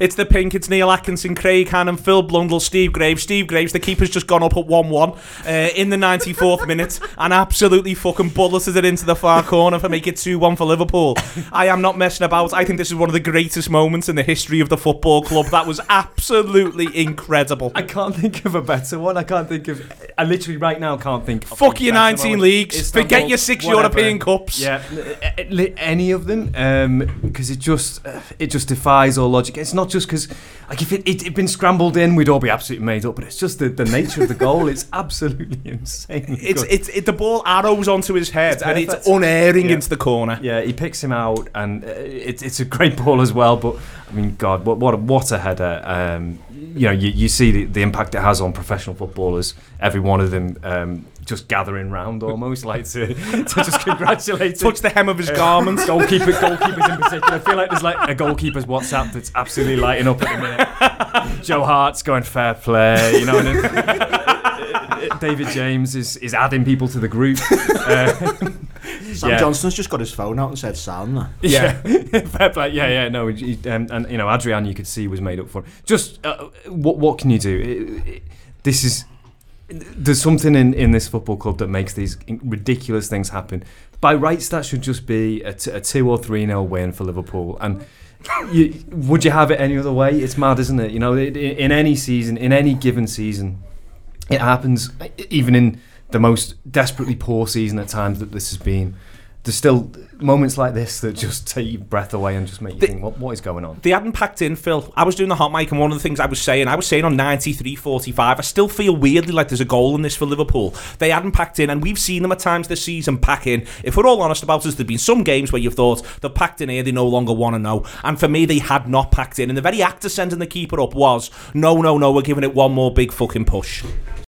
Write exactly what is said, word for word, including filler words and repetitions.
It's the pink, it's Neil Atkinson, Craig Hannon, Phil Blundell, Steve Graves. Steve Graves, the keeper's just gone up at one one uh, in the ninety-fourth minute and absolutely fucking bulleted it into the far corner for make it two one for Liverpool. I am not messing about. I think this is one of the greatest moments in the history of the football club. That was absolutely incredible. I can't think of a better one. I can't think of... I literally right now can't think of... Fuck your nineteen leagues. Istanbul, Forget your six whatever. European Cups. Yeah, any of them, because um, it just uh, it just defies all logic. It's not just because, like, if it had been scrambled in, we'd all be absolutely made up. But it's just the, the nature of the goal. It's absolutely insane. It's it's it, the ball arrows onto his head it's and it's unerring yeah. into the corner. Yeah, he picks him out, and uh, it's it's a great ball as well. But I mean, God, what what a, what a header! Um, you know, you, you see the, the impact it has on professional footballers. Every one of them um, just gathering round, almost like to, to just congratulate him. Touch the hem of his uh, garments. Goalkeeper, goalkeepers in particular. I feel like there's like a goalkeeper's WhatsApp that's absolutely lighting up at the minute. Joe Hart's going fair play, you know. And then, David James is, is adding people to the group. Uh, Sam yeah. Johnson's just got his phone out and said sound there. Yeah, fair play. Yeah, yeah, no, he, um, and you know, Adrian, you could see was made up for it. Just uh, what what can you do? It, it, this is there's something in, in this football club that makes these ridiculous things happen. By rights, that should just be a, t- a two or three nil win for Liverpool. And you, would you have it any other way? It's mad, isn't it? You know, in, in any season, in any given season, it happens. Even in the most desperately poor season at times that this has been, there's still moments like this that just take your breath away and just make you the, think, what what is going on? They hadn't packed in, Phil. I was doing the hot mic, and one of the things I was saying, I was saying on ninety-three forty-five, I still feel weirdly like there's a goal in this for Liverpool. They hadn't packed in, and we've seen them at times this season pack in. If we're all honest about it, there've been some games where you've thought, they've packed in here, they no longer want to know. And for me, they had not packed in. And the very act of sending the keeper up was, no, no, no, we're giving it one more big fucking push.